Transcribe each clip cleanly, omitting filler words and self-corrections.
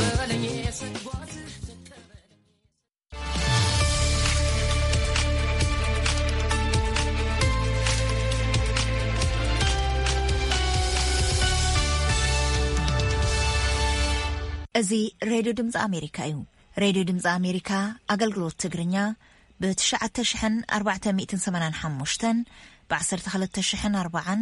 እዚ ሬድዮ ድምፂ ኣሜሪካ እዩ። ሬድዮ ድምፂ ኣሜሪካ ኣገልግሎት ትግርኛ ብ9485 ብ12040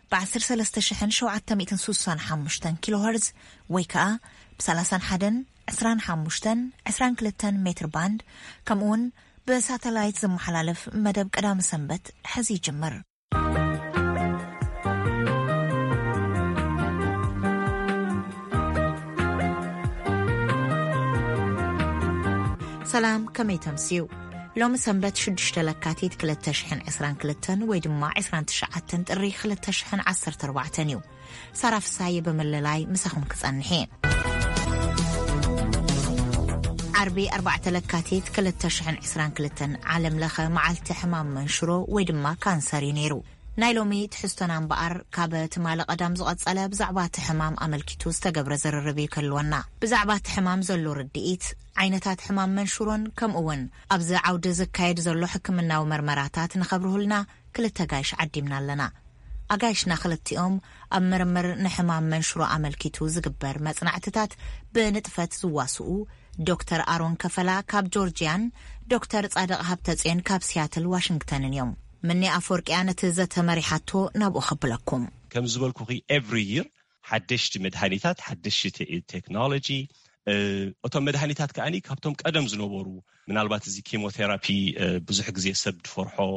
ብ13765 ኪሎ ሄርዝ ወይ ከዓ ብ31 25 22 ሜትር ባንድ ከምኡውን ብሳተላይት ዝመሓላለፍ መደብ ቀዳሚ ሰንበት ሕዚ ይጅምር። ሰላም ከመይ ተምስዩ ሎሚ ሰንበት 6 ለካቲት 2022 ወይ ድማ 29 ጥሪ 2014 እዩ። ሳራፍሳይ በመለላይ ምሳኹም ክጸንሕ ዓርቢ 4 ለካቲት 2022 ዓለም ለኸ መዓልቲ ሕማም መንሽሮ ወይ ድማ ካንሰር እዩ ነይሩ። ናይ ሎሚ ትሕዝቶና እምበኣር ካብ ትማሊ ቀዳም ዝቐጸለ ብዛዕባ እቲ ሕማም ኣመልኪቱ ዝተገብረ ዝርርብ ይከልወና። ብዛዕባ እቲ ሕማም ዘሎ ርድኢት ዓይነታት ሕማም መንሽሮን ከምኡውን ኣብዚ ዓውዲ ዝካየድ ዘሎ ሕክምናዊ መርመራታት ንኸብርሁልና ክልተ ጋይሽ ዓዲምና ኣለና። ኣጋይሽና ክልቲኦም ኣብ ምርምር ንሕማም መንሽሮ ኣመልኪቱ ዝግበር መጽናዕትታት ብንጥፈት ዝዋስኡ ዶክተር ኣሮን ከፈላ ካብ ጆርጂያን ዶክተር ጻድቕ ሃብተጽዮን ካብ ሲያትል ዋሽንግተንን እዮም። مني أفوركيانة زتمريحاتو نابو خبلكم كم زبالكوخي every year حدشت مدهانيتات حدشت تكنولوجي أتوم مدهانيتات كأني كابتوم كأدم زنوبورو من البات زي كيموثيرابي بزح جزء سبت فرحو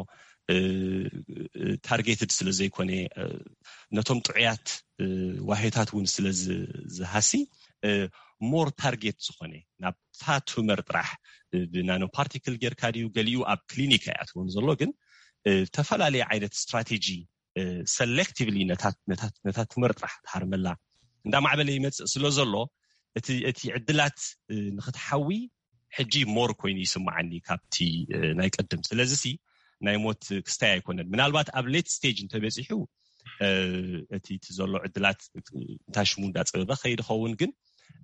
targeted سلزي كوني نتوم طعيات واحدات ونسلز زهاسي more target زخوني نبتاتو مرترح بنانو particle جير كاريو قليو أب كلينيكات ونزلوجن تفعل عينة استراتيجي selectively نتات مرترح تحرملا عندما عملي مت سلوزلو اتي عدلات نختحوي حجي مور كوين يسمعني كابتي نايقدم سلازسي نايموت كستاي يكون من البات ابليت ستيج انت بيصيحو اتي تزلو عدلات تاشمون دات بخير خون كن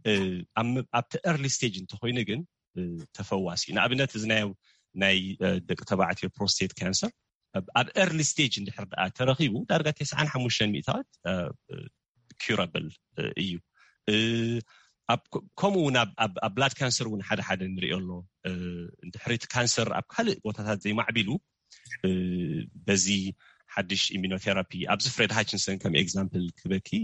ابت early stage انت خوينه كن تفواسي نابنت زنايو ناي دق تبعتي بروستيت كانسر اب early stage اندحر ترخيبو درجه 95% curable እዩ اب كومون اب بلاد كانسر ون حدا نريولو اندحريت كانسر اب كل بوتات زي معبيلو بزي حدش immunotherapy اب زفريد هاتشنسون كم example كبكي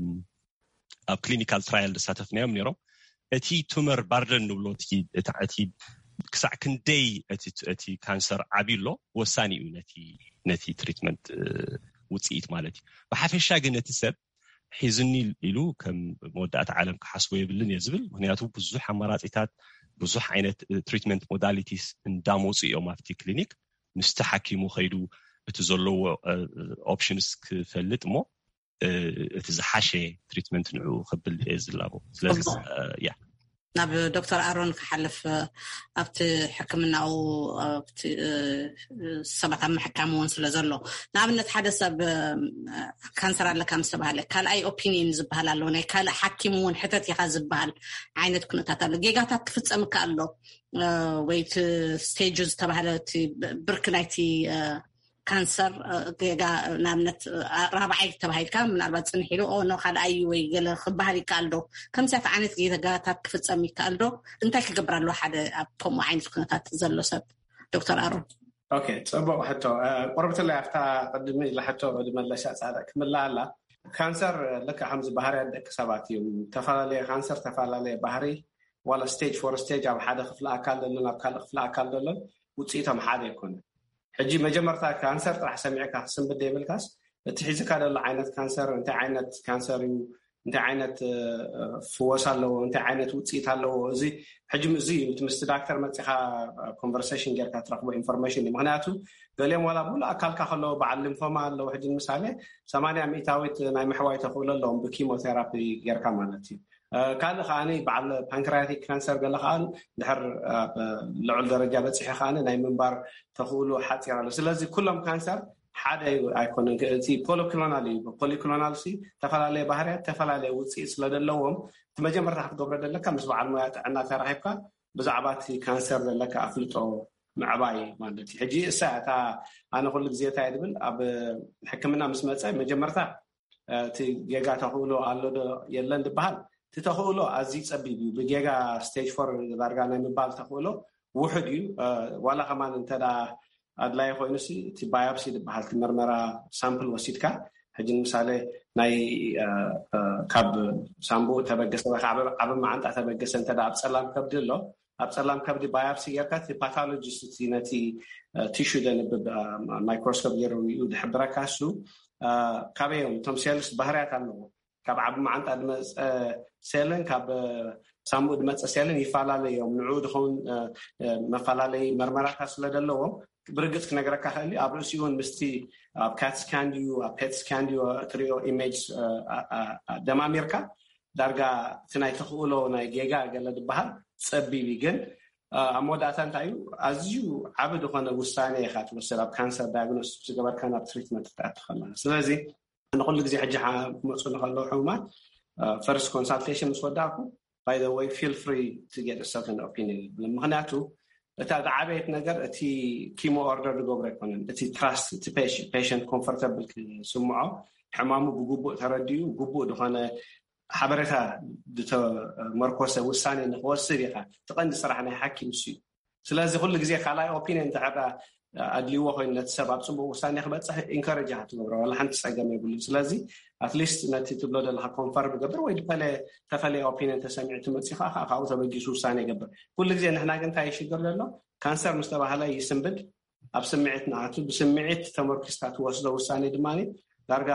اب clinical trial ساتفناهم نيرو اتي تومر باردن نبلوتي اتي كسع كندي اتي كانسر عبيلو وساني نتي تريتمنت وصيت مالتي بحفشا جنتي سب حيزني إلو كم مودات عالم كحسوي يبلن يزبل هنياتو بزح مراتيتات بزح عينة تريتمنت موداليتيز انداموس يوم في كلينيك مستحكمو خيدو بتزلو اوبشنز كفلت مو تزحاشي تريتمنت نعو خبل ازلابو لازم يا ناب دكتور أرون كحلف أبت حكمنا أو أبت سبعة محكمون سلزلو ناب نتحدث بكانسر على كم سبهالك كان أي opinions بهاللونه كان حكمون حتى يخزب بهال عينة كنا تطلع جيجاتك فتس أمكالله ويت stages تبهالتي بركنايتي كانسر جيجا نامنت رابعي تبهاي كم من 4 سنين حلو أو إنه خد أي ويجل خبهالي كالدو كم ساعة عنت جيجاتك فتس أمي كالدو أنت كجبر له حد أبكم عينة كنا تزلوا سب دكتور أرون أوكي صبوا حتى قربت اللي أفتح قدمي لحتى قدم الله شاء سعادك من لا كانسر لك حمز بحري عندك سباتي تفعل كانسر تفعل بحري ولا ستيج فور ستيج أو حدا خفلا أكل لنا خفلا أكل لنا وتصيتهم حدا يكون حجي مجمرتها كانسر راح سمعك حسن بدي بالكاس تحيزك على عينة كانسر انت عينة كانسر انت عينة فوسا له انت عينة وتصيت له زي حجم زي انت مستدكتر متخا conversation جرك ترقبوا information معناته قال يوم ولا بقول اكلك خلو بعلم فما له حجي مثالي 800 تاويت ناي محواي تقول لهم بكيموثيرابي جرك معناتي كان خاني بعد بانكرياتيك كانسر قال خان دحر لعل درجه بصحي خان ناي منبر تقولوا حاطير له سلازي كلهم كانسر ሓደ ኣይኮነን እቲ ፖሊክሎናል እዩ ፖሊክሎናል ሲ ተፈላለየ ባህርያት ተፈላለየ ውፅኢት ስለደለዎም መጀመርታ ክትገብሮ ዘለካ ምስ በዓል ሞያ ጥዕና ተራኺብካ ብዛዕባ እቲ ካንሰር ዘለካ ኣፍልጦ ምዕባይ ማለት እዩ ሕጂ እሳታ ኣነ ኩሉ ግዜ እንታይ ድብል ኣብ ሕክምና ምስ መፀ መጀመርታ እቲ ጌጋ ተኽእሎ ኣሎ ዶ የለን ዝበሃል እቲ ተኽእሎ ኣዝዩ ፀቢብ እዩ ብጌጋ ስቴጅ 4 ዳርጋ ናይ ምባል ተኽእሎ ውሕድ እዩ ዋላ ከማን እንተዳ ኣድላይ ኮይኑሲ እቲ ባዮፕሲ ዝበሃል ምርመራ ሳምፕል ወሲድካ ሕጂ ምሳሌ ናይ ካብ ሳምቡ ተበገሰ ዓብ ማዓንጣ ተበገሰ እንተዳ ኣብ ፀላም ከብዲ ኣሎ ኣብ ፀላም ከብዲ ባዮፕሲ ጌርካ እቲ ፓቶሎጂስት ነቲ ቲሹ ዘንብብ ማይክሮስኮፕ ገይሩ እዩ ዝሕብረካ እሱ ካበዮም እቶም ሴልስ ባህርያት ኣለዎ ካብ ዓብ ማዓንጣ ዝመፀ ሴልን ካብ ሳምኡ ዝመፀ ሴልን ይፈላለዮም ንዑ ድኸውን መፈላለይ መርመራታት ስለዘለዎም ብርግፅ ክነገረካ ክእል ኣብ ርእሲ እውን ምስቲ ኣብ ካትስካንዲዩ ኣብ ፔትስካንዲዩ ትሪኦ ኢሜጅ ደማሚርካ ዳርጋ እቲ ናይ ተኽእሎ ናይ ጌጋ ገለ ዝበሃል ፀቢብ ግን ኣብ መወዳእታ እንታይ እዩ ኣዝዩ ዓብ ዝኾነ ውሳነ ኢኻ ትወስድ ኣብ ካንሰር ዳያግኖስ ዝገበርካ ናብ ትሪትመንት ትኣትኸላ ስለዚ ንኩሉ ግዜ ሕጂ ክመፁ ንከለዉ ሕሙማት ፈርስት ኮንሳልቴሽን ምስ ወዳእኩ by the way feel free to get a second opinion ምክንያቱ እታ ዓበይት ነገር እቲ ኪሞ ኦርደር ዝገብሮ ኣይኮነን እቲ ትራስት እቲ ፔሽንት ኮምፎርታብል ክስምዖ ሕማሙ ብግቡእ ተረዲዩ ግቡእ ዝኾነ ሓበሬታ ዝተመርኮሰ ውሳኔ ንክወስድ ኢኻ ትቐንዲ ስራሕ ናይ ሓኪም እሱ እዩ ስለዚ ኩሉ ግዜ ካልኣይ ኦፒኒየን እንተሕዳ ኣድልይዎ ኮይኑ ነቲ ሰብ ኣብ ፅቡቅ ውሳኔ ክበፅሕ ኢንከሬጅ ኢኻ ትገብሮ ዋላ ሓንቲ ፀገም የብሉ ስለዚ ኣትሊስት ነቲ ትብሎ ዘለካ ኮንፈርም ገብር ወይ ተፈለየ ኦፒኒየን ተሰሚዕቲ መፂኻ ካብኡ ተበጊሱ ውሳኔ ይገብር ኩሉ ግዜ ንሕና ግን እንታይ ይሽግር ዘሎ ካንሰር ምስ ተባሃለ ይስንብድ ኣብ ስምዒት ንኣቱ ብስምዒት ተመርኪስካ ትወስዶ ውሳኔ ድማ ዳርጋ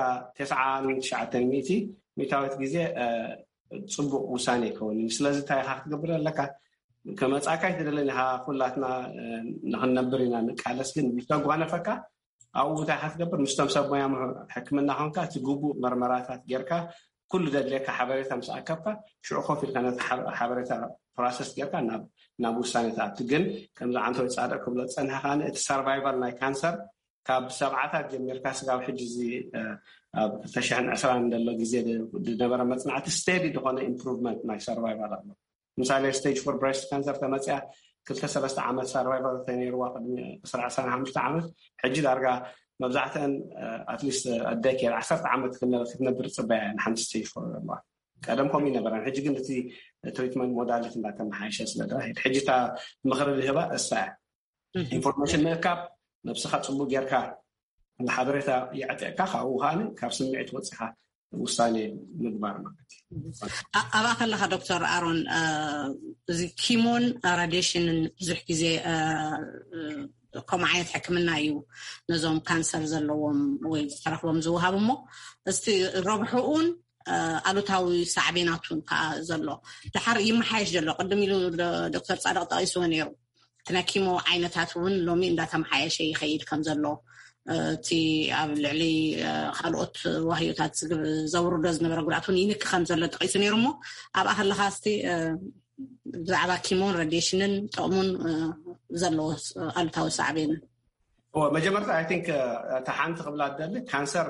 99 ሚታዊት ግዜ ፅቡቅ ውሳኔ ይከውን ስለዚ እንታይ ኢኻ ክትገብር ኣለካ ከመፃካይ ትደለኒ ኢኻ ኩላትና ንክንነብር ኢና ንቃለስ ግን ዝተጓነፈካ ኣብኡ እንታይ ኢኻ ትገብር ምስቶም ሰብ ሞያ ሕክምና ኮንካ እቲ ግቡእ መርመራታት ጌርካ ኩሉ ዘድልየካ ሓበሬታ ምስ ኣከብካ ሽዑ ኮፍ ኢልካ ነቲ ሓበሬታ ፕሮሰስ ጌርካ ናብ ውሳኔ ተኣቱ ግን ከምዚ ዓንተወይ ፃድቅ ክብሎ ፀንሐ ከዓ እቲ ሰርቫይቫል ናይ ካንሰር ካብ ሰብዓታት ጀሚርካ ስጋብ ሕጂ እዚ ኣብ 2020 ዘሎ ግዜ ዝነበረ መፅናዕቲ ስቴዲ ዝኾነ ኢምፕሩቭመንት ናይ ሰርቫይቫል ኣሎ ምሳሌ ስቴጅ 4 ብሬስት ካንሰር ተመፅያ 2-3 ዓመት ሰርቫይቫል ተነይርዋ ቅድሚ 15 ዓመት ሕጂ ዳርጋ መብዛሕትአን ኣትሊስት ኣደኬር 10 ዓመት ክትነብር ፅበያ ንሓንቲ ስቴጅ 4 ኣለዋ ቀደም ከምኡ ነበረን ሕጂ ግን እቲ ትሪትመንት ሞዳሊቲ እንዳተመሓየሸ ስለተባሂል ሕጂ እታ ምክሪ ዝህባ እሳ ኢንፎርሜሽን ምእካብ ነብስኻ ፅቡቅ ጌርካ ሓበሬታ ይዕጥዕካ ካብኡ ከዓ ካብ ስምዒት ወፂኻ ውሳኔ ምግባር ማለት እዩ ኣብኣ ከለካ ዶክተር ኣሮን እዚ ኪሞን ራዲሽንን ብዙሕ ግዜ ከምኡ ዓይነት ሕክምና እዩ ነዞም ካንሰር ዘለዎም ወይ ዝተረኽቦም ዝውሃብ እሞ እስቲ ረብሑኡን ኣሉታዊ ሳዕቤናቱን ከዓ ዘሎ ድሓር ይመሓየሽ ዘሎ ቅድም ኢሉ ዶክተር ፃድቅ ጠቂስዎ ነይሩ እቲ ናይ ኪሞ ዓይነታት እውን ሎሚ እንዳተመሓየሸ ይኸይድ ከም ዘሎ እቲ ኣብ ልዕሊ ካልኦት ዋህዮታት ዘውርዶ ዝነበረ ጉድኣቱን ይንክ ከም ዘሎ ጠቂሱ ነይሩ እሞ ኣብኣ ከለካ እስቲ ብዛዕባ ኪሞን ራዲሽንን ጥቕሙን ዘለዎ ኣሉታዊ ሳዕቤንን መጀመርታ ኣይ ቲንክ እታ ሓንቲ ክብላ ደሊ ካንሰር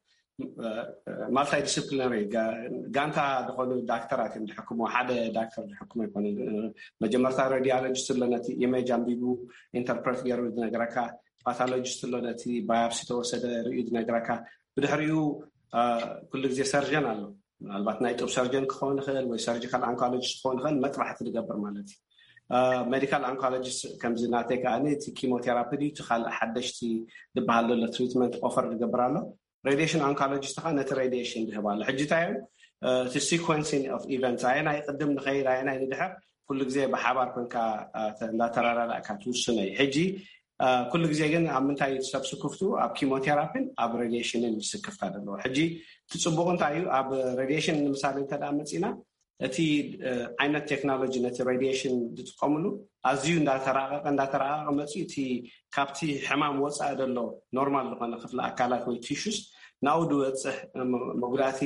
ማልታይ ዲስፕሊነሪ ጋንታ ዝኾኑ ዳክተራት እዮም ዝሕክሙ ሓደ ዳክተር ዝሕክሙ ይኮነ መጀመርታ ራዲዮሎጂስት ኣሎ ነቲ ኢሜጅ ኣንቢቡ ኢንተርፕሬት ገይሩ ዝነገረካ ፓቶሎጂስት ኣሎ ነቲ ባዮፕሲ ተወሰደ ርእዩ ዝነገረካ ብድሕሪኡ ኩሉ ግዜ ሰርጀን ኣሎ ምናልባት ናይ ጡብ ሰርጀን ክኸውን ይኽእል ወይ ሰርጂካል ኣንኮሎጂስት ክኸውን ይኽእል መጥባሕቲ ዝገብር ማለት እዩ ሜዲካል ኣንኮሎጂስት ከምዚ ናተይ ከዓኒ እቲ ኪሞቴራፒ ድዩ እቲ ካልእ ሓደሽቲ ዝበሃል ዘሎ ትሪትመንት ኦፈር ዝገብር ኣሎ ሬዲሽን ኣንኮሎጂስት ከዓ ነቲ ሬዲሽን ዝህባ ኣሎ ሕጂ እንታይ እዩ እቲ ሲኮንሲንግ ኦፍ ኢቨንትስ ኣየናይ ቅድም ንኸይድ ኣየናይ ንድሕር ኩሉ ግዜ ብሓባር ኮንካ እንዳተራራዳእካ ትውስኖ እዩ ሕጂ ኩሉ ግዜ ግን ኣብ ምንታይ ሰብ ስክፍቱ ኣብ ኪሞቴራፒን ኣብ ሬዲሽንን ይስክፍካ ዘለዎ ሕጂ ትፅቡቅ እንታይ እዩ ኣብ ሬዲሽን ንምሳሌ እንተዳ መፂና እቲ ዓይነት ቴክኖሎጂ ነቲ ሬዲሽን ዝጥቀምሉ ኣዝዩ እንዳተራቀቀ መፅኡ እቲ ካብቲ ሕማም ወፃኢ ዘሎ ኖርማል ዝኾነ ክፍሊ ኣካላት ወይ ቲሹስ ናብኡ ዝወፅሕ መጉዳእቲ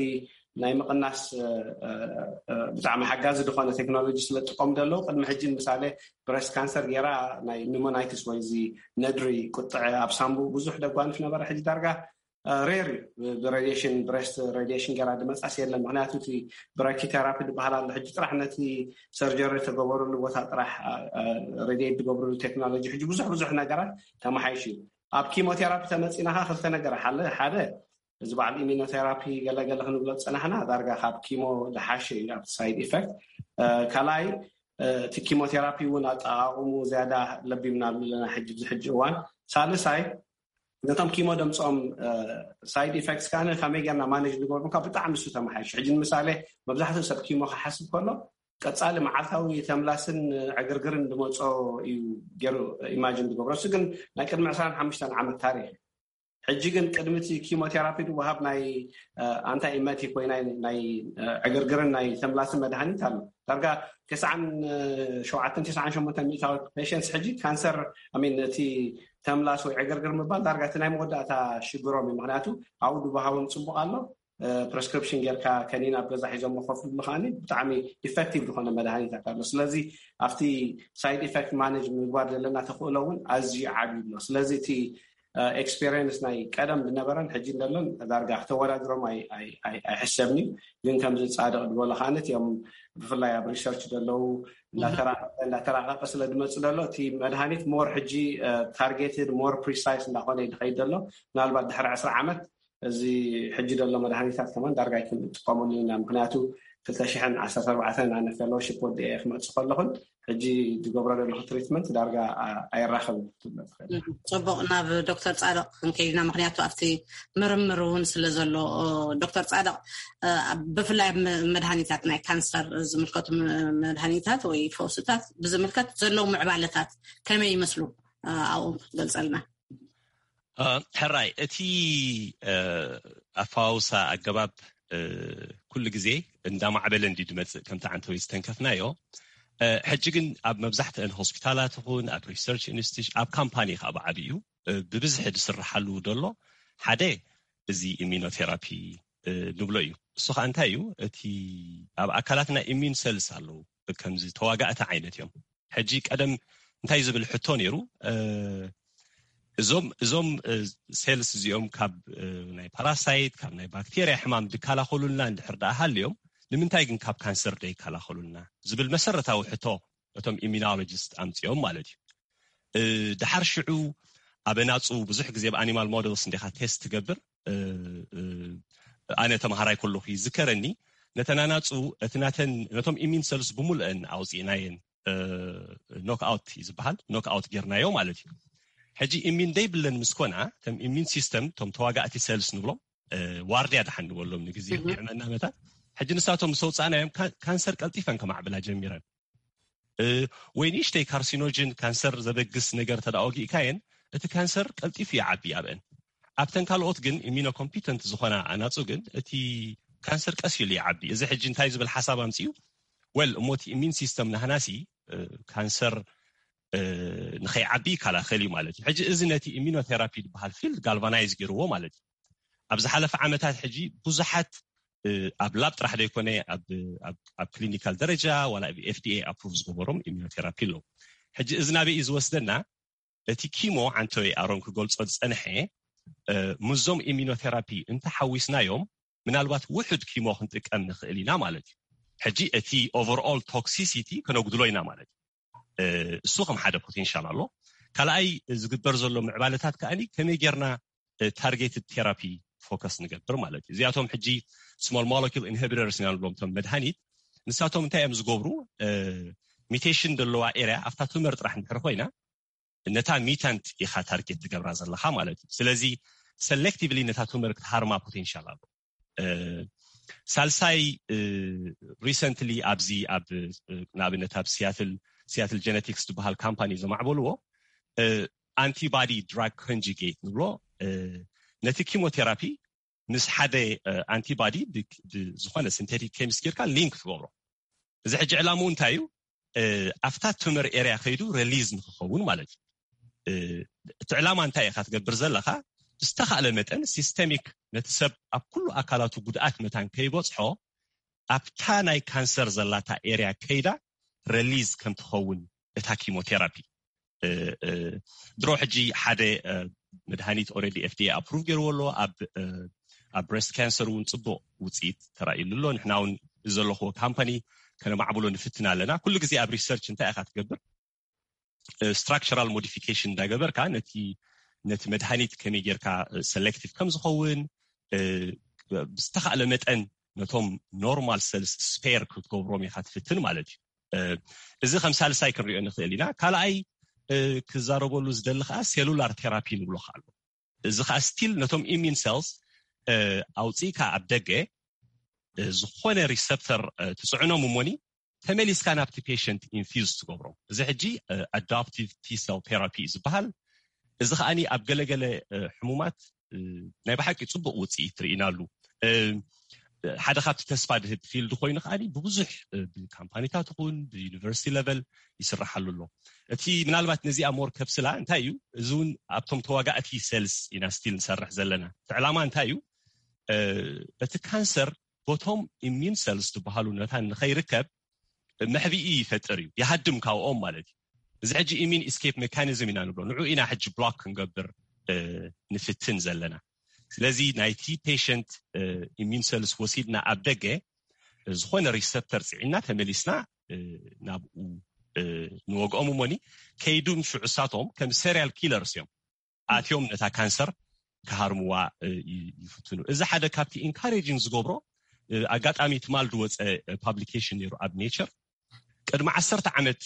ናይ ምቕናስ ብጣዕሚ ሓጋዚ ዝኾነ ቴክኖሎጂ ስለጥቆም ደሎ ቅድሚ ሕጂ ምሳሌ ብሬስት ካንሰር ጌራ ናይ ኒሞናይትስ ወይ ዚ ነድሪ ቁጥዕ ኣብ ሳምቡ ብዙሕ ደጓንፍ ነበረ ሕጂ ዳርጋ ሬር ብሬዲሽን ብሬስት ሬዲሽን ጌራ ድመፃስ የለን ምክንያቱ እቲ ብራኪቴራፒ ዝበሃል ኣሎ ሕጂ ጥራሕ ነቲ ሰርጀሪ ተገበሩሉ ቦታ ጥራሕ ሬዲየት ዝገብሩሉ ቴክኖሎጂ ሕጂ ብዙሕ ነገራት ተመሓይሽ እዩ ኣብ ኪሞቴራፒ ተመፂናኻ ክልተ ነገር ሓደ እዚ በዓል ኢሚኖቴራፒ ገለገለ ክንብሎ ፀናሕና ዳርጋ ካብ ኪሞ ዝሓሸ እዩ ኣብ ሳይድ ኢፌክት ካልኣይ እቲ ኪሞቴራፒ እውን ኣጠቃቅሙ ዝያዳ ለቢብና ኣለና ሕጂ እዋን ሳልሳይ ነቶም ኪሞ ደምፆም ሳይድ ኢፌክትስ ካነ ከመይ ጌርና ማኔጅ ንገብሩ ካብ ብጣዕሚ እሱ ተመሓይሽ ሕጂ ንምሳሌ መብዛሕትኡ ሰብ ኪሞ ክሓስብ ከሎ ቀፃሊ መዓልታዊ ተምላስን ዕግርግርን ድመፆ እዩ ገይሩ ኢማጂን ዝገብሮ እሱ ግን ናይ ቅድሚ 25 ዓመት ታሪክ ሕጂ ግን ቅድሚቲ ኪሞቴራፒ ድወሃብ ናይ ኣንታይ ኢሜቲክ ወይ ናይ ዕግርግርን ናይ ተምላስን መድሃኒት ኣሎ ዳርጋ 97-98 ፔሽንትስ ሕጂ ካንሰር እቲ ተምላስ ወይ ዕግርግር ምባል ዳርጋ እቲ ናይ መወዳእታ ሽግሮም እዩ ምክንያቱ ኣብኡ ድወሃቦም ፅቡቅ ኣሎ ፕሬስክሪፕሽን ጌርካ ከኒና ኣብ ገዛ ሒዞም መኮፍሉ ምኻኒ ብጣዕሚ ኢፌክቲቭ ዝኾነ መድሃኒታት ኣሎ ስለዚ ኣብቲ ሳይድ ኢፌክት ማኔጅ ምግባር ዘለና ተኽእሎ እውን ኣዝዩ ዓብዪ ኣሎ ስለዚ እቲ ኤክስፔሪየንስ ናይ ቀደም ዝነበረን ሕጂ እንደሎን ዳርጋ ክተወዳድሮም ኣይሕሰብኒ ግን ከምዚ ፃድቕ ዝበሎ ካነት እዮም ብፍላይ ኣብ ሪሰርች ዘለው እንዳተራቐቀ ስለ ድመፅ ዘሎ እቲ መድሃኒት ሞር ሕጂ ታርጌትድ ሞር ፕሪሳይስ እንዳኾነ ይድኸይድ ዘሎ ምናልባት ድሕሪ 10 ዓመት እዚ ሕጂ ዘሎ መድሃኒታት ከመን ዳርጋ ክንጥቀመሉ ኢና ምክንያቱ 2014 ኣነ ፌሎሺፕ ወዲአ ክመፅእ ከለኹን ሕጂ ዝገብሮ ዘለኹ ትሪትመንት ዳርጋ ኣይራኸብን ፅቡቅ ናብ ዶክተር ፃድቕ ክንከይድና ምክንያቱ ኣብቲ ምርምር እውን ስለ ዘሎ ዶክተር ፃድቕ ብፍላይ መድሃኒታት ናይ ካንሰር ዝምልከቱ መድሃኒታት ወይ ፈውስታት ብዝምልከት ዘለው ምዕባለታት ከመይ ይመስሉ ኣብኡ ገልፀልና ሕራይ እቲ ኣፋውሳ ኣገባብ ኩሉ ግዜ እንዳማዕበለ እንዲድመፅእ ከምቲ ዓንተወይ ዝተንከፍናዮ ሕጂ ግን ኣብ መብዛሕትአን ሆስፒታላት ይኹን ኣብ ሪሰርች ኢንስቲትዩሽን ኣብ ካምፓኒ ካብ ዓብዩ ብብዝሒ ዝስራሓሉ ደሎ ሓደ እዚ ኢሚኖቴራፒ ንብሎ እዩ እሱ ከዓ እንታይ እዩ እቲ ኣብ ኣካላትና ኢሚን ሰልስ ኣለው ከምዚ ተዋጋእቲ ዓይነት እዮም ሕጂ ቀደም እንታይ ዝብል ሕቶ ነይሩ እዞም ሴልስ እዚኦም ካብ ናይ ፓራሳይት ካብ ናይ ባክቴርያ ሕማም ዝከላኸሉልና እንድሕር ደኣ ሃልዮም ንምንታይ ግን ካብ ካንሰር ዘይከላኸሉልና ዝብል መሰረታዊ ሕቶ እቶም ኢሚኖሎጂስት ኣምፅኦም ማለት እዩ ድሓር ሽዑ ኣበናፁ ብዙሕ ግዜ ብኣኒማል ሞዴልስ እንዲኻ ቴስት ትገብር ኣነ ተምሃራይ ከለኹ ይዝከረኒ ነተናናፁ ነቶም ኢሚን ሰልስ ብምልአን ኣውፂእናየን ኖክኣውት ዝበሃል ኖክኣውት ጌርናዮ ማለት እዩ ሕጂ ኢሚን ደይብለን ምስ ኮና ተም ኢሚን ሲስተም ቶም ተዋጋእቲ ሰልስ ንብሎም ዋርድያ ድሓን ንበሎም ንግዜ ጌርና መታት ሕጂ ንሳቶም ሰውፃናዮም ካንሰር ቀልጢፈን ከማዕብላ ጀሚረን ወይ ንእሽተይ ካርሲኖጅን ካንሰር ዘበግስ ነገር ተዳወጊእካየን እቲ ካንሰር ቀልጢፉ ይዓቢ ኣብአን ኣብተን ካልኦት ግን ኢሚኖ ኮምፒተንት ዝኾና ኣናፁ ግን እቲ ካንሰር ቀሲሉ ይዓቢ እዚ ሕጂ እንታይ ዝብል ሓሳብ ኣምፅኡ ወል እሞቲ ኢሚን ሲስተም ናህናሲ ካንሰር ንኸይዓቢ ይከላኸል እዩ ማለት እዩ ሕጂ እዚ ነቲ ኢሚኖቴራፒ ዝበሃል ፊልድ ጋልቫናይዝ ገይርዎ ማለት እዩ ኣብ ዝሓለፈ ዓመታት ሕጂ ብዙሓት ኣብ ላብ ጥራሕ ደይኮነ ኣብ ክሊኒካል ደረጃ ዋላ ኣብ FDA ኣፕሩቭ ዝገበሮም ኢሚኖቴራፒ ኣለዉ ሕጂ እዚ ናበይ እዩ ዝወስደና እቲ ኪሞ ዓንተወይ ኣሮም ክገልፆ ዝፀንሐ ምዞም ኢሚኖቴራፒ እንተሓዊስናዮም ምናልባት ውሕድ ኪሞ ክንጥቀም ንኽእል ኢና ማለት እዩ ሕጂ እቲ ኦቨርኦል ቶክሲሲቲ ክነጉድሎ ኢና ማለት እዩ እሱ ከም ሓደ ፖቴንሻል ኣሎ ካልኣይ ዝግበር ዘሎ ምዕባለታት ከኣኒ ከመይ ጌርና ታርጌትድ ቴራፒ ፎከስ ንገብር ማለት እዩ እዚኣቶም ሕጂ ስሞል ሞለኪል ኢንሂቢተርስ ንብሎም ቶም መድሃኒት ንሳቶም እንታይ እዮም ዝገብሩ ሚቴሽን ዘለዋ ኤርያ ኣብታ ቱመር ጥራሕ እንድሕር ኮይና ነታ ሚታንት ኢኻ ታርጌት ትገብራ ዘለኻ ማለት እዩ ስለዚ ሰሌክቲቭሊ ነታ ቱመር ክትሃርማ ፖቴንሻል ኣሎ ሳልሳይ ሪሰንትሊ ኣብዚ ኣብ ንኣብነት ኣብ ሲያትል ጀነቲክስ ዝበሃል ካምፓኒ ዘማዕበልዎ አንቲባዲ ድራግ ኮንጁጌት ንብሎ ነቲ ኪሞቴራፒ ምስ ሓደ አንቲባዲ ዝኾነ ሲንቴቲክ ኬሚስት ጌርካ ሊንክ ትገብሮ እዚ ሕጂ ዕላምኡ እንታይ እዩ ኣፍታ ቱመር ኤርያ ከይዱ ሪሊዝ ንክኸውን ማለት እዩ እቲ ዕላማ እንታይ ኢኻ ትገብር ዘለኻ ብዝተኻለ መጠን ሲስተሚክ ነቲ ሰብ ኣብ ኩሉ ኣካላቱ ጉድኣት መታን ከይበፅሖ ኣብታ ናይ ካንሰር ዘላታ ኤርያ ከይዳ ሪሊዝ ከም ትኸውን እታ ኪሞቴራፒ ድሮ ሕጂ ሓደ መድሃኒት ኦልሬዲ FDA ኣፕሩቭ ገይርዎሎ ኣብ ብሬስት ካንሰር እውን ጽቡቕ ውፅኢት ተራእዩሉ ንሕና እውን ዘለኹ ካምፓኒ ከነማዕብሎ ንፍትና ኣለና ኩሉ ግዜ ኣብ ሪሰርች እንታይ ኢኻ ትገብር ስትራክቸራል ሞዲፊኬሽን እንዳገበርካ ነቲ መድሃኒት ከመይ ጌርካ ሴሌክቲቭ ከም ዝኸውን ብዝተኻለ መጠን ነቶም ኖርማል ሴልስ ስፔር ክትገብሮም ኢኻ ትፍትን ማለት እዩ እዚ ከም ሳልሳይ ክንሪኦ ንኽእል ኢና ካልኣይ ክዛረበሉ ዝደሊ ከዓ ሴሉላር ቴራፒ ንብሎ ኣሎ እዚ ከዓ ስቲል ነቶም ኢሚን ሴልስ ኣውፂኢካ ኣብ ደገ ዝኾነ ሪሰፕተር ትፅዕኖም እሞኒ ተመሊስካ ናብቲ ፔሸንት ኢንፊውዝ ትገብሮም እዚ ሕጂ ኣዳፕቲቭ ቲ-ሴል ቴራፒ ዝበሃል እዚ ከዓኒ ኣብ ገለገለ ሕሙማት ናይ ብሓቂ ፅቡቅ ውፅኢት ትርኢናሉ ሓደ ካብቲ ተስፋ ድህብ ፊልድ ኮይኑ ከዓኒ ብብዙሕ ብካምፓኒታት ይኹን ብዩኒቨርሲቲ ሌቨል ይስራሓሉ ኣሎ እቲ ምናልባት ነዚኣ ሞር ከብስላ እንታይ እዩ እዚ እውን ኣብቶም ተዋጋእቲ ሴልስ ኢና ስቲል ንሰርሕ ዘለና እቲ ዕላማ እንታይ እዩ እቲ ካንሰር ቦቶም ኢሚን ሴልስ ዝበሃሉ ነታን ንኸይርከብ መሕቢኢ ይፈጥር እዩ ይሃድም ካብኦም ማለት እዩ እዚ ሕጂ ኢሚን ኢስኬፕ ሜካኒዝም ኢና ንብሎ ንዑ ኢና ሕጂ ብሎክ ክንገብር ንፍትን ዘለና ስለዚ ናይቲ ፔሸንት ኢሚን ሴልስ ወሲድና ኣብ ደገ ዝኾነ ሪሰፕተር ፅዒና ተመሊስና ናብኡ ንወግኦም እሞኒ ከይዱን ሽዑሳቶም ከም ሴሪያል ኪለርስ እዮም ኣትዮም ነታ ካንሰር ክሃርምዋ ይፍትኑ እዚ ሓደ ካብቲ ኢንካሬጂንግ ዝገብሮ ኣጋጣሚ ትማል ዝወፀ ፓብሊኬሽን ነይሩ ኣብ ኔቸር ቅድሚ 10 ዓመት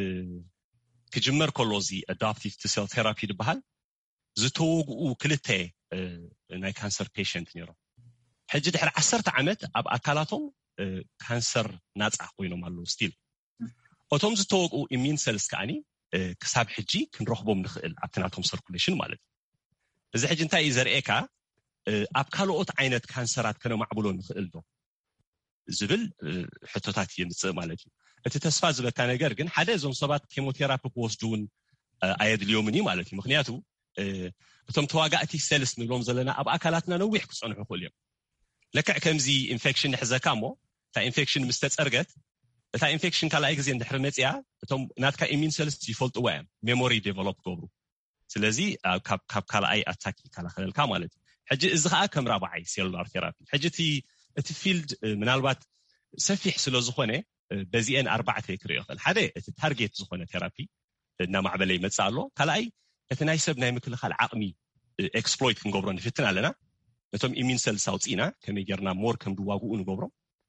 ክጅመር ከሎዚ ኣዳፕቲቭ ቲ-ሴል ቴራፒ ዝበሃል ዝተወግኡ ክልተ ናይ ካንሰር ፔሸንት ነይሮም ሕጂ ድሕሪ 10 ዓመት ኣብ ኣካላቶም ካንሰር ናፃ ኮይኖም ኣለዉ ስቲል እቶም ዝተወግኡ ኢሚን ሴልስ ከዓኒ ክሳብ ሕጂ ክንረኽቦም ንኽእል ኣብቲ ናቶም ሰርኩሌሽን ማለት እዩ እዚ ሕጂ እንታይ እዩ ዘርኤካ ኣብ ካልኦት ዓይነት ካንሰራት ከነማዕብሎ ንኽእል ዶ ዝብል ሕቶታት የምፅእ ማለት እዩ እቲ ተስፋ ዝበካ ነገር ግን ሓደ እዞም ሰባት ኬሞቴራፒ ክወስዱ እውን ኣየድልዮምን ማለት እዩ ምክንያቱ እቶም ተዋጋእቲ ሴልስ ንብሎም ዘለና ኣብ ኣካላትና ነዊሕ ክፀንሑ ይኽእሉ እዮም ልክዕ ከምዚ ኢንፌክሽን ንሕዘካ እሞ እታ ኢንፌክሽን ምስ ተፀርገት እታ ኢንፌክሽን ካልኣይ ግዜ እንድሕሪ መፅያ እቶም ናትካ ኢሚን ሴልስ ይፈልጥዋ እዮም ሜሞሪ ዴቨሎፕ ገብሩ ስለዚ ካብ ካልኣይ ኣታክ ይከላኸለልካ ማለት እዩ ሕጂ እዚ ከዓ ከም ራብዓይ ሴሉላር ቴራፒ ሕጂ እቲ ፊልድ ምናልባት ሰፊሕ ስለ ዝኾነ በዚአን 4 ክሪኦ ይኽእል ሓደ እቲ ታርጌት ዝኾነ ቴራፒ እናማዕበለ ይመፅእ ኣሎ ካልኣይ እቲ ናይ ሰብ ናይ ምክልኻል ዓቕሚ ኤክስፕሎይት ክንገብሮ ንፍትን ኣለና ነቶም ኢሚን ሴልስ ኣውፂኢና ከመይ ጌርና ሞር ከም ድዋግኡ ንገብሮም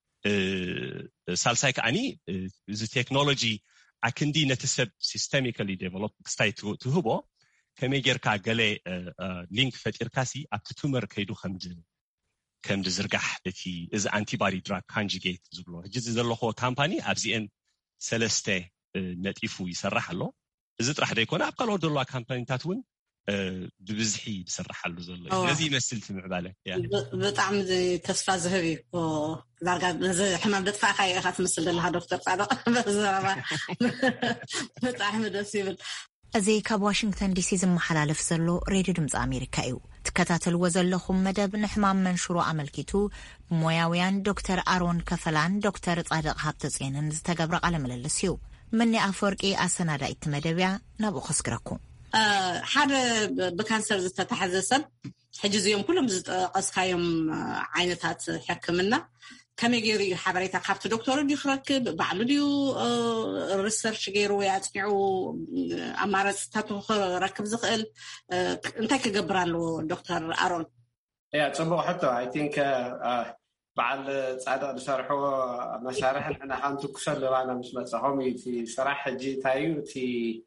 ሳልሳይ ከዓኒ እዚ ቴክኖሎጂ ኣክንዲ ነቲ ሰብ ሲስተሚካሊ ዴቨሎፕ ክስታይ ትህቦ ከመይ ጌርካ ገለ ሊንክ ፈጢርካሲ ኣብቲ ቱመር ከይዱ ከምዲ ዝርጋሕ እቲ እዚ አንቲባዲ ድራግ ካንጁጌት ዝብሎ ሕጂ ዘለኹ ካምፓኒ ኣብዚአን 3 ነጢፉ ይሰርሕ ኣሎ እዚ ጥራሕ ደይኮነ ኣብ ካልኦት ዘለዋ ካምፓኒታት እውን ብብዝሒ ዝሰርሓሉ ዘሎ ነዚ ይመስል ትምዕባለ ብጣዕሚ ተስፋ ዝህብ እዩ ዳርጋ ነዚ ሕማም ደጥፋእካ ኢኻ ትመስል ዘለካ ዶክተር ፃድቕ ብጣዕሚ ደስ ይብል እዚ ካብ ዋሽንግተን ዲሲ ዝመሓላለፍ ዘሎ ሬድዮ ድምፂ ኣሜሪካ እዩ ትከታተልዎ ዘለኹም መደብ ንሕማም መንሽሮ ኣመልኪቱ ብሞያውያን ዶክተር ኣሮን ከፈላን ዶክተር ጻድቕ ሃብተጽዮንን ዝተገብረ ቃለ ምልልስ እዩ መኒ ኣፈወርቂ ኣሰናዳኢት መደብያ ናብኡ ከስግረኩም ሓደ ብካንሰር ዝተታሕዘ ሰብ ሕጂ እዚኦም ኩሎም ዝጠቐስካዮም ዓይነታት ሕክምና ከመይ ገይሩ እዩ ሓበሬታ ካብቲ ዶክተር ድዩ ክረክብ ባዕሉ ድዩ ሪሰርች ገይሩ ወይ ኣፅኒዑ ኣማራፅታት ክረክብ ዝኽእል እንታይ ክገብር ኣለዎ ዶክተር ኣሮን ፅቡቅ ሕቶ ኣይ ቲንክ በዓል ጻድቕ ዝሰርሕዎ መሳርሒ ንሕና ሓንቲ ኩሰል ባና ምስ መፅኹም እቲ ስራሕ ሕጂ እንታይ እዩ እቲ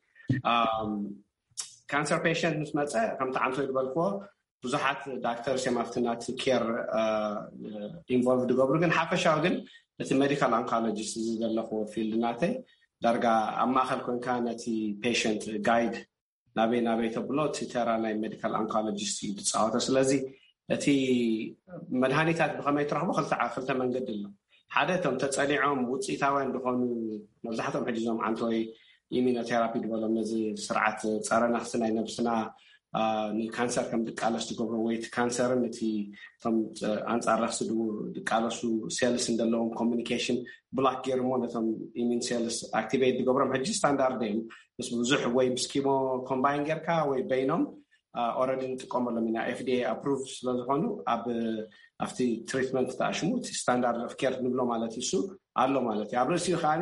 ካንሰር ፔሸንት ምስ መፀ ከምቲ ዓንቶ ዝበልክዎ ብዙሓት ዳክተርስ እዮም ኣብቲ ናቲ ኬር ኢንቮልቭድ ገብሩ ግን ሓፈሻዊ ግን እቲ ሜዲካል አንኮሎጂስት ዘለኽዎ ፊልድ ናተይ ዳርጋ ኣብ ማእኸል ኮንካ ነቲ ፔሸንት ጋይድ ናበይ ተብሎ እቲ ተራ ናይ ሜዲካል አንኮሎጂስት እዩ ዝፃወቶ ስለዚ እቲ መድሃኒታት ብኸመይ ትረኽቦ ክልተ መንገዲ ኣሎ ሓደ እቶም ተፀኒዖም ውፅኢታውያን ዝኾኑ መብዛሕትኦም ሕጂ ዞም ዓንቶይ ኢሚኖቴራፒ ድበሎም ነዚ ስርዓት ፀረ ናክሲ ናይ ነብስና ንካንሰር ከም ድቃለስ ትገብሮ ወይ ካንሰርን እቲ ከም አንጻር ራስ ድቃለሱ ሴልስ እንደለዎም ኮሚኒኬሽን ብላክ ጌርሞ ነቶም ኢሚን ሴልስ አክቲቬት ድገብሮም ሕጂ ስታንዳርድ እዮም ምስ ብዙሕ ወይ ምስ ኪሞ ኮምባይን ጌርካ ወይ በይኖም ኦልሬዲ ንጥቀመሎም ኢና FDA አፕሩቭ ስለዝኾኑ ኣብቲ ትሪትመንት ተኣሽሙ ስታንዳርድ ኦፍ ኬር ንብሎ ማለት እሱ ኣሎ ማለት እዩ ኣብ ርእሲኡ ከዓኒ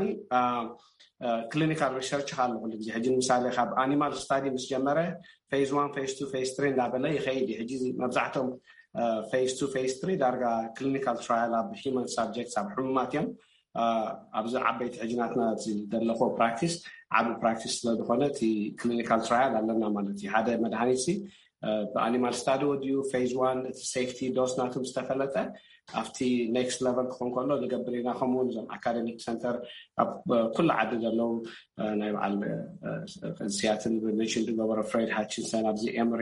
ክሊኒካል ሪሰርች ካለ ኩሉ ግዜ ሕጂ ምሳሌ ካብ ኣኒማል ስታዲ ምስ ጀመረ ፌዝ 1 ፌዝ 2 ፌዝ 3 እንዳበለ ይኸይድ ሕጂ መብዛሕቶም ፌዝ 2 ፌዝ 3 ዳርጋ ክሊኒካል ትራያል ኣብ ሂውማን ሳብጀክትስ ኣብ ሕሙማት እዮም ኣብዚ ዓበይቲ ሕጂናትና ዘለኾ ፕራክቲስ ዓብ ፕራክቲስ ስለዝኾነ እቲ ክሊኒካል ትራያል ኣለና ማለት እዩ ሓደ መድሃኒት ብኣኒማል ስታዲ ወድዩ ፌዝ 1 እቲ ሴፍቲ ዶስ ናቶም ዝተፈለጠ ኣብቲ ኔክስት ሌቨል ክኾን ከሎ ንገብር ኢና ከምኡውን እዞም ኣካደሚክ ሰንተር ኣብ ኩሉ ዓዲ ዘለው ናይ በዓል ሲያትል ሜንሽን ዝገበሮ ፍሬድ ሃችንሰን ኣብዚ ኤምሪ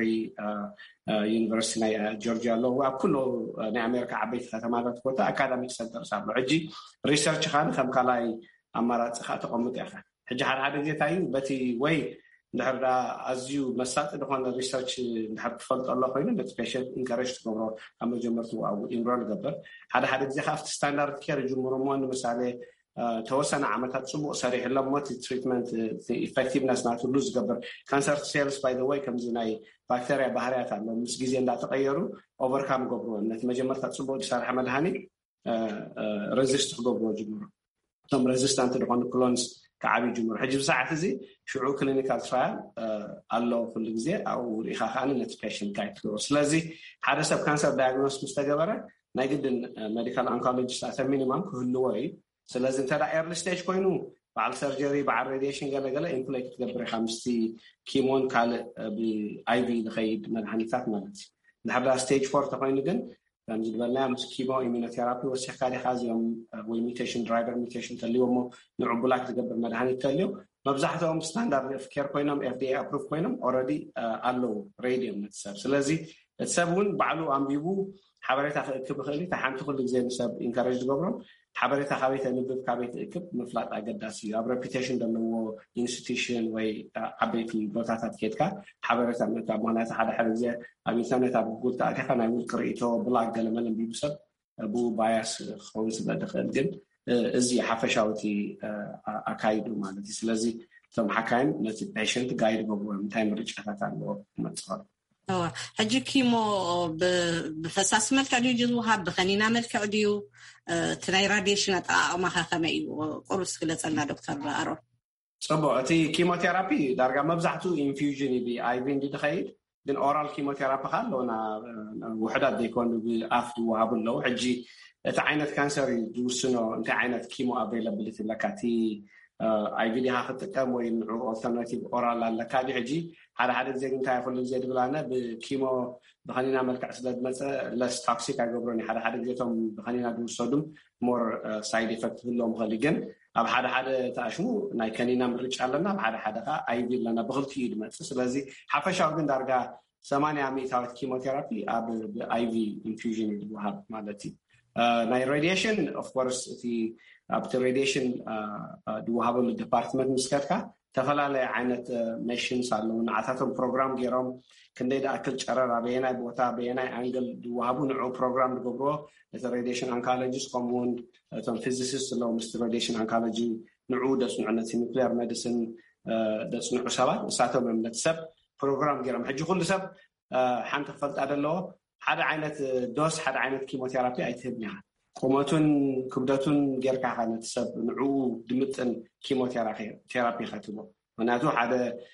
ዩኒቨርሲቲ ናይ ጆርጂያ ኣለዉ ኣብ ኩሉ ናይ ኣሜሪካ ዓበይቲ ከተማታት ቦታ ኣካደሚክ ሰንተርስ ኣሎ ሕጂ ሪሰርች ካኒ ከም ካልኣይ ኣማራፂ ካ ተቐምጡ ኢኻ ሕጂ ሓደ ግዜ እንታይ እዩ በቲ ወይ እንድሕር ኣዝዩ መሳጢ ዝኾነ ሪሰርች እንድሕር ትፈልጦ ኣሎ ኮይኑ ነቲ ፔሽንት ኢንካሬጅ ትገብሮ ኣብ መጀመርቱ ኣብኡ ኢንሮል ገብር ሓደ ግዜ ካብቲ ስታንዳርድ ኬር ጅምሮ እሞ ንምሳሌ ተወሰነ ዓመታት ፅቡቅ ሰሪሕሎም ሞ ትሪትመንት ኢፌክቲቭነስ ናቱ ሉዝ ዝገብር ካንሰር ሴልስ ባይ ዘ ወይ ከምዚ ናይ ባክተርያ ባህርያት ኣሎ ምስ ግዜ እንዳተቀየሩ ኦቨርካም ገብርዎ ነቲ መጀመርታት ፅቡቅ ዝሰርሐ መድሃኒት ሬዚስት ክገብርዎ ጅምሩ እቶም ሬዚስታንት ዝኾኑ ክሎንስ ከዓብዩ ጅምሩ ሕጂ ብሰዓት እዚ ሽዑ ክሊኒካል ትራያል ኣሎ ኩሉ ግዜ ኣብኡ ሪኢኻ ከዓኒ ነቲ ፔሽንት ጋይድ ትገብሮ ስለዚ ሓደ ሰብ ካንሰር ዳያግኖስ ምስ ተገበረ ናይ ግድን ሜዲካል ኦንኮሎጂስት ኣተ ሚኒማም ክህልዎ እዩ ስለዚ እንተ ኤርሊ ስቴጅ ኮይኑ በዓል ሰርጀሪ በዓል ሬዲሽን ገለገለ ኢምፕሎይ ክትገብር ኢኻ ምስቲ ኪሞን ካልእ ብኣይቪ ዝኸይድ መድሃኒታት ማለት እዩ እንድሕር ስቴጅ 4 ተኮይኑ ግን ከምዚ ዝበልና ምስ ኪሞ ኢሚኖቴራፒ ወሲሕካ ዲኻ እዚኦም ወይ ሚቴሽን ድራይቨር ሚቴሽን ተልዮሞ ንዑ ቡላክ ዝገብር መድሃኒት ተልዮ መብዛሕትኦም ስታንዳርድ ኦፍ ኬር ኮይኖም FDA አፕሩቭ ኮይኖም ኦልሬዲ ኣለው ሬድዮም ነቲ ሰብ ስለዚ እቲ ሰብ እውን ባዕሉ ኣንቢቡ ሓበሬታ ክእክብ ይኽእል እዩ ሓንቲ ኩሉ ግዜ ንሰብ ኢንካሬጅ ዝገብሮም ሓበሬታ ካበይ ተንብብ ካበይ ትእክብ ምፍላጥ ኣገዳሲ እዩ ኣብ ሬፒቴሽን ዘለዎ ኢንስቲትዩሽን ወይ ዓበይቲ ቦታታት ኬድካ ሓበሬታ ምእካብ ምክንያቱ ሓደ ግዜ ኣብ ኢንተርኔት ኣብ ጉግል ተኣቲኻ ናይ ውልቂ ርእቶ ብላክ ገለመለ ኣንቢቡ ሰብ ብባያስ ክኸውን ስለዝኽእል ግን እዚ ሓፈሻዊቲ ኣካይዱ ማለት እዩ ስለዚ እቶም ሓካይም ነቲ ፔሽንት ጋይድ ገብርዎም እንታይ ምርጫታት ኣለዎ ክመፅእ ሕጂ ኪሞ ብፈሳሲ መልክዕ ድዩ ዝውሃብ ብኸኒና መልክዕ ድዩ እቲ ናይ ራድሽን ኣጠቃቅማኸ ከመይ እዩ ቁርስ ክግለፀልና ዶክተር ኣሮን ፅቡቅ እቲ ኪሞቴራፒ ዳርጋ መብዛሕትኡ ኢንፊውዥን ብኣይቪ እንዲ ዝኸይድ ግን ኦራል ኪሞቴራፒ ካ ኣለውና ውሕዳት ዘይኮኑ ብኣፍ ዝወሃቡ ኣለዉ ሕጂ እቲ ዓይነት ካንሰር ዝውስኖ እንታይ ዓይነት ኪሞ ኣቬይላብሊቲ ኣለካ እቲ ኣይቪ ዲኻ ክጥቀም ወይ ንዑ ኦልተርናቲቭ ኦራል ኣለካ ዲ ሕጂ ሓደ ግዜ እንታይ ኩሉ ግዜ ድብላነ ብኪሞ ብኸኒና መልክዕ ስለ ዝመፀ ለስ ቶክሲክ ኣይገብሮን እዩ ሓደ ግዜቶም ብኸኒና ዝውሰዱም ሞር ሳይድ ኢፌክት ክህልዎም ይኽእል ግን ኣብ ሓደ ተኣሽሙ ናይ ከኒና ምርጫ ኣለና ኣብ ሓደ ከዓ ኣይቪ ኣለና ብክልቲኡ ድመፅእ ስለዚ ሓፈሻዊ ግን ዳርጋ 80% ኪሞቴራፒ ኣብ ብኣይቪ ኢንፊውዥን ዝወሃብ ማለት እዩ ናይ ሬዲሽን ኦፍ ኮርስ እቲ ኣብቲ ሬዲሽን ዝወሃበሉ ዲፓርትመንት ምስ ከድካ ተፈላለየ ዓይነት ሜሽንስ ኣለዉ ንዓታቶም ፕሮግራም ገይሮም ክንደይ ዳኣክል ጨረር ኣበየናይ ቦታ ኣበየናይ ኣንግል ዝወሃቡ ንዑ ፕሮግራም ዝገብርዎ እቲ ሬዲሽን ኣንኮሎጂስት ከምኡውን እቶም ፊዚሲስት ኣለዉ ምስቲ ሬዲሽን ኣንኮሎጂ ንዑ ደፅንዑ ነቲ ኒውክሊር ሜዲሲን ደፅንዑ ሰባት ንሳቶም እዮም ነቲ ሰብ ፕሮግራም ገይሮም ሕጂ ኩሉ ሰብ ሓንቲ ክፈልጣ ዘለዎ ሓደ ዓይነት ዶስ ሓደ ዓይነት ኪሞቴራፒ ኣይትህብን ኢኻ ቁመቱን ክብደቱን ጌርካ ነቲ ሰብ ንዑ ድምጥን ኪሞቴራፒ ከትቦ ምክንያቱ ሓደ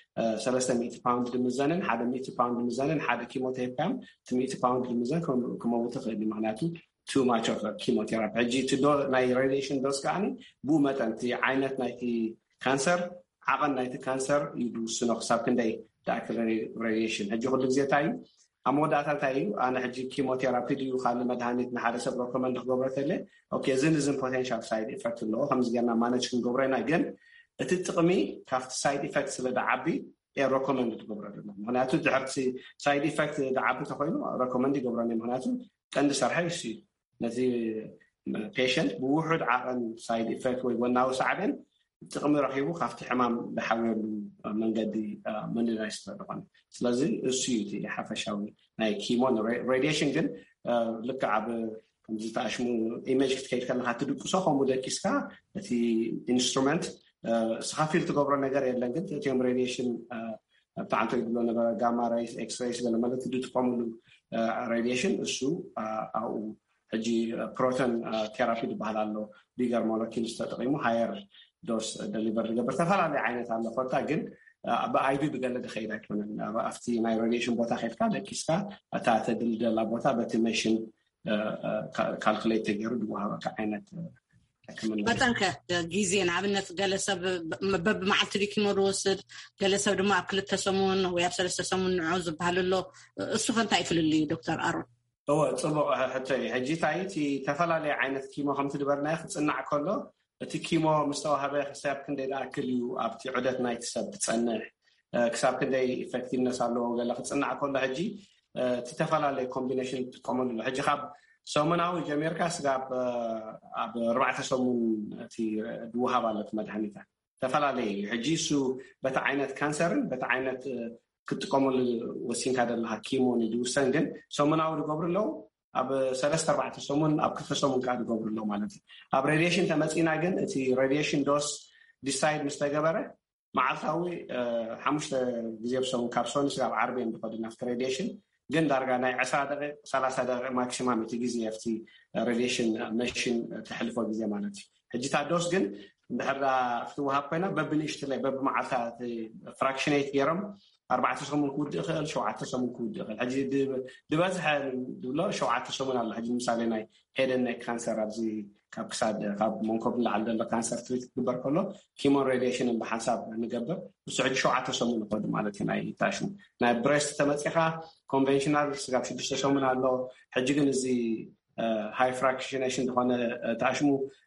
300 ፓውንድ ድምዘንን ሓደ 100 ፓውንድ ድምዘንን ሓደ ኪሞቴራፒ 100 ፓውንድ ድምዘን ክመውት ክእል ምክንያቱ ቱ ማች ኦፍ ኪሞቴራፒ ሕጂ እቲ ናይ ሬዲሽን ዶስ ከዓኒ ብኡ መጠን እቲ ዓይነት ናይቲ ካንሰር ዓቐን ናይቲ ካንሰር ይውስኖ ክሳብ ክንደይ ዳኣክል ሬዲሽን ሕጂ ኩሉ ግዜ እንታይ እዩ ኣብ መወዳእታ እንታይ እዩ ኣነ ሕጂ ኪሞቴራፒ ድዩ ካልእ መድሃኒት ንሓደ ሰብ ረኮመንድ ክገብሮ ተለ ዝን ፖቴንሻል ሳይድ ኢፌክት ኣለዎ ከምዚ ጌርና ማነጅ ክንገብሮ ኢና ግን እቲ ጥቕሚ ካብቲ ሳይድ ኢፌክት ስለ ዳዓቢ ረኮመንድ ትገብሮ ኣሎ ምክንያቱ ድሕርቲ ሳይድ ኢፌክት ዳዓቢ ተኮይኑ ረኮመንድ ይገብረኒ ምክንያቱ ቀንዲ ሰርሐ ይስ እዩ ነቲ ፔሽንት ብውሑድ ዓቐን ሳይድ ኢፌክት ወይ ጎናዊ ሳዕብን ጥቕሚ ረኺቡ ካብቲ ሕማም ዝሓብረሉ መንገዲ ምንዳይ ስለዝኾነ ስለዚ እሱ እዩ ሓፈሻዊ ናይ ኪሞን ሬድሽን ግን ልክዕ ኣብ ከምዚ ተኣሽሙ ኢሜጅ ክትከይድ ከለካ ትድቅሶ ከምኡ ደቂስካ እቲ ኢንስትሩመንት ስኻፊል ትገብሮ ነገር የለን ግን እቲዮም ሬድሽን ብጣዕንቶ ይብሎ ነበረ ጋማ ሬይስ ኤክስሬይስ ገለ ማለት ትጥቀምሉ ሬድሽን እሱ ኣብኡ ሕጂ ፕሮቶን ቴራፒ ዝበሃል ኣሎ ቢገር ሞለኪልስ ተጠቂሙ ሃየር ዶስ ደሊቨር ዝገብር ተፈላለዩ ዓይነት ኣሎ ኮታ ግን ብኣይቢ ብገለ ድኸይድ ኣይኮነን ኣብቲ ናይ ሬድሽን ቦታ ከይድካ ደቂስካ እታ ተድልደላ ቦታ በቲ ሜሽን ካልኩሌት ተገይሩ ዝወሃበካ ዓይነት በጣም ከጊዜ ንኣብነት ገለሰብ በብመዓልቲ ኪሞ ዝወስድ ገለሰብ ድማ ኣብ 2 ሰሙን ወይ ኣብ 3 ሰሙን ንዑ ዝበሃል ኣሎ እሱ ከንታይ ይፍልሉ እዩ ዶክተር ኣሮን ፅቡቅ ሕቶይ ሕጂ ታይቲ ተፈላለዩ ዓይነት ኪሞ ከምቲ ድበርናዮ ክፅናዕ ከሎ እቲ ኪሞ ምስ ተዋሃበ ክሳብ ክንደይ ዝኣክል እዩ ኣብቲ ዑደት ናይቲ ሰብ ትፀንሕ ክሳብ ክንደይ ኢፌክቲቭነስ ኣለዎ ገለ ክፅናዕ ከሎ ሕጂ እቲ ተፈላለዩ ኮምቢኔሽን ትጥቀመሉ ሕጂ ካብ ሰሙናዊ ጀሜርካ ስጋብ ኣብ 4 ሰሙን እቲ ዝወሃብ ኣሎ እቲ መድሓኒታት ተፈላለዩ እዩ ሕጂ እሱ በቲ ዓይነት ካንሰርን በቲ ዓይነት ክትጥቀመሉ ወሲንካ ዘለካ ኪሞን ይውሰን ግን ሰሙናዊ ዝገብሩ ኣለዉ ኣብ 3-4 ሰሙን ኣብ 2 ሰሙን ካ ዝገብሩ ኣለዉ ማለት እዩ ኣብ ሬድሽን ተመፂና ግን እቲ ሬድሽን ዶስ ዲሳይድ ምስ ተገበረ መዓልታዊ 5 ግዜ ብሰሙን ካብ ሶኒ ስጋብ ዓርቤን ዝኸዱ ናፍቲ ሬድሽን ግን ዳርጋ ናይ 20-30 ደቂቃ ማክሲማም እቲ ግዜ ኣብቲ ሬድሽን መሽን ተሕልፎ ግዜ ማለት እዩ ሕጂታ ዶስ ግን እንድሕር ክትወሃብ ኮይና በብንእሽተይ በብመዓልታት ፍራክሽኔት ገይሮም 4 ሰሙን ክውድእ ይኽእል 7 ሰሙን ክውድእ ይኽእል ሕጂ ድበዝሐ ድብሎ 7 ሰሙን ኣሎ ሕጂ ምሳሌ ናይ ሄደን ናይ ካንሰር ኣብዚ ካብ ክሳድ ካብ መንኮብ ንላዓል ዘሎ ካንሰር ትሪት ክግበር ከሎ ኪሞን ሬድሽንን ብሓንሳብ ንገብር እሱ ሕጂ 7 ሰሙን ይኸዱ ማለት እዩ ናይ ታሽሙ ናይ ብሬስት ተመፂኻ ኮንቨንሽናል ስጋብ 6 ሰሙን ኣሎ ሕጂ ግን እዚ ሃይ ፍራክሽኔሽን ዝኾነ ታሽሙ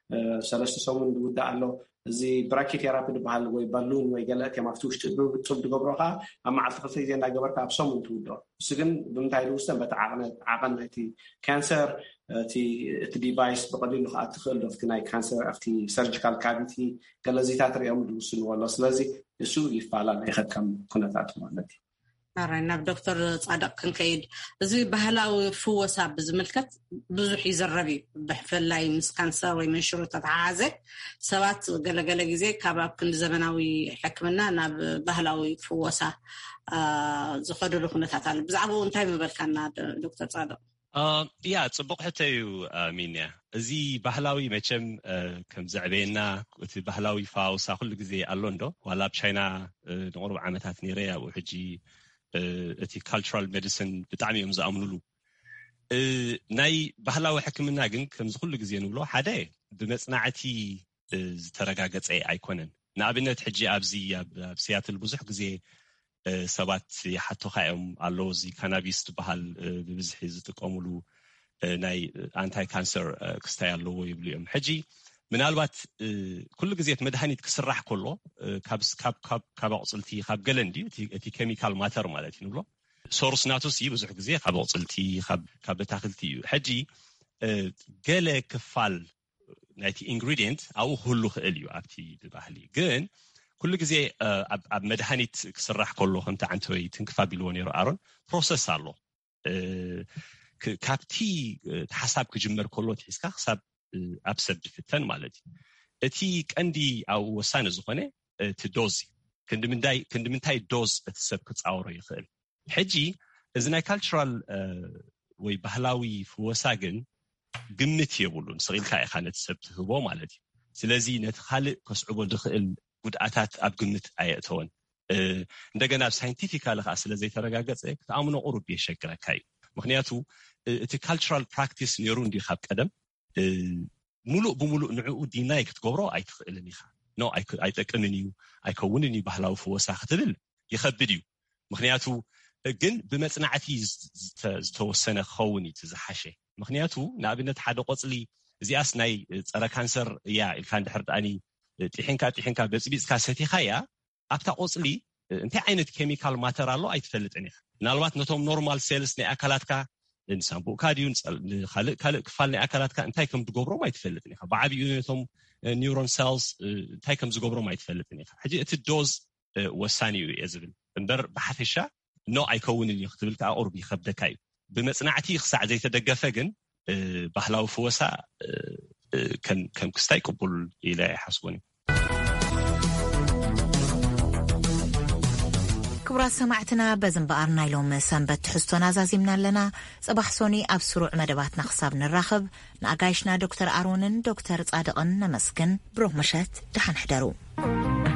3 ሰሙን ዝውዳእ ኣሎ እዚ ብራኬት ቴራፒ ዝበሃል ወይ ባሉን ወይ ገለ ከማፍቲ ውሽጢ ብፅብ ዝገብሮካ ኣብ መዓልቲ 2 ግዜ እናገበርካ ኣብ ሰሙን ትውድኦ እሱ ግን ብምንታይ ዝውሰን በቲ ዓቐን ናይቲ ካንሰር እቲ ዲቫይስ ብቐሊሉ ከዓ ትኽእል ዶ ኣብቲ ናይ ካንሰር ኣብቲ ሰርጂካል ካቪቲ ገለዚታት ሪኦም ዝውስንዎ ኣሎ ስለዚ እሱ ይፈላለ ይኸከም ኩነታት ማለት እዩ ኣራይ ናብ ዶክተር ጻድቅ ክንከይድ እዚ ባህላዊ ፍወሳ ብዝምልከት ብዙሕ ይዘረብ እዩ ብፍላይ ምስ ካንሰር ወይ መንሽሮ ተተሓሓዘ ሰባት ገለገለ ግዜ ካብ ኣብ ክንዲ ዘመናዊ ሕክምና ናብ ባህላዊ ፍወሳ ዝኸድሉ ኩነታት ኣሎ ብዛዕባ እንታይ ምበልካና ዶክተር ጻድቅ ያ ፅቡቅ ሕቶዩ ሚንያ እዚ ባህላዊ መቸም ከም ዘዕበየና እቲ ባህላዊ ፈውሳ ኩሉ ግዜ ኣሎ እንዶ ዋላ ኣብ ቻይና ንቅርብ ዓመታት ነይረ ኣብኡ ሕጂ እቲ ካልቸራል ሜዲሲን ብጣዕሚ እዮም ዝኣምንሉ ናይ ባህላዊ ሕክምና ግን ከምዚ ኩሉ ግዜ ንብሎ ሓደ ብመፅናዕቲ ዝተረጋገፀ ኣይኮነን ንኣብነት ሕጂ ኣብዚ ኣብ ሲያትል ብዙሕ ግዜ ሰባት ይሓቶካ እዮም ኣለዉ እዚ ካናቢስ ዝበሃል ብብዝሒ ዝጥቀሙሉ ናይ አንታይ ካንሰር ክስታይ ኣለዎ ይብሉ እዮም ሕጂ ምናልባት ኩሉ ግዜ መድሃኒት ክስራሕ ከሎ ካብ ኣቁፅልቲ ካብ ገለንዲ እቲ ኬሚካል ማተር ማለት እዩ ንብሎ ሶርስ ናቱስ ብዙሕ ግዜ ካብ ኣቁፅልቲ ካብ በታክልቲ እዩ ሕጂ ገለ ክፋል ናይቲ ኢንግሪዲየንት ኣብኡ ክህሉ ክእል እዩ ኣብቲ ባህሊ ግን ኩሉ ግዜ ኣብ መድሃኒት ክስራሕ ከሎ ከምቲ ዓንተወይ ትንክፋ ቢልዎ ነይሩ ኣሮን ፕሮሰስ ኣሎ ካብቲ ሓሳብ ክጅመር ከሎ ትሒዝካ ክሳብ ኣብ ሰብ ድፍተን ማለት እዩ እቲ ቀንዲ ኣብ ወሳኒ ዝኾነ እቲ ዶዝ ክንዲ ዶዝ እቲ ሰብ ክፃወሮ ይኽእል ሕጂ እዚ ናይ ካልቸራል ወይ ባህላዊ ፍወሳ ግን ግምት የብሉን ስቂልካ ኢኻ ነቲ ሰብ ትህቦ ማለት እዩ ስለዚ ነቲ ካልእ ከስዕቦ ዝኽእል ጉድኣታት ኣብ ግምት ኣየእተወን እንደገና ኣብ ሳይንቲፊካሊ ከዓ ስለዘይተረጋገፀ ክትኣምኖ ቁሩብ የሸግረካ እዩ ምክንያቱ እቲ ካልቸራል ፕራክቲስ ነይሩ እንዲ ካብ ቀደም ሙሉእ ብሙሉእ ንዕኡ ዲናይ ክትገብሮ ኣይትኽእልን ኢኻ ኖ ኣይጠቅምን እዩ ኣይከውንን እዩ ባህላዊ ፍወሳ ክትብል ይኸብድ እዩ ምክንያቱ ግን ብመፅናዕቲ ዝተወሰነ ክኸውን እዩ ዝሓሸ ምክንያቱ ንኣብነት ሓደ ቆፅሊ እዚኣስ ናይ ፀረ ካንሰር እያ ኢልካ እንድሕር ዳኣኒ ጢሕንካ በፅቢፅካ ሰቲኻ እያ ኣብታ ቆፅሊ እንታይ ዓይነት ኬሚካል ማተር ኣሎ ኣይትፈልጥን ኢኻ ምናልባት ነቶም ኖርማል ሴልስ ናይ ኣካላትካ ንሳምቦ ካዲዩ ካልእ ክፋል ናይ ኣካላትካ እንታይ ከም ዝገብሮም ኣይትፈልጥን ኢኻ ብዓብዩ ነቶም ኒውሮን ሴልስ እንታይ ከም ዝገብሮም ኣይትፈልጥን ኢኻ ሕጂ እቲ ዶዝ ወሳኒ እዩ እየ ዝብል እምበር ብሓፈሻ ኖ ኣይከውንን እዩ ክትብል ከዓ ቁርቢ ይከብደካ እዩ ብመፅናዕቲ ክሳዕ ዘይተደገፈ ግን ባህላዊ ፍወሳ ከም ክስታይ ቅቡል ኢለ ይሓስቦን ክቡራት ሰማዕትና በዝንበኣር ናይሎም ሰንበት ትሕዝቶና ዛዚምና ኣለና ጽባሕ ሶኒ ኣብ ስሩዕ መደባትና ክሳብ ንራኸብ ንኣጋይሽና ዶክተር ኣሮንን ዶክተር ጻድቕን ነመስግን ብሩኽ ምሸት ድሓን ሕደሩ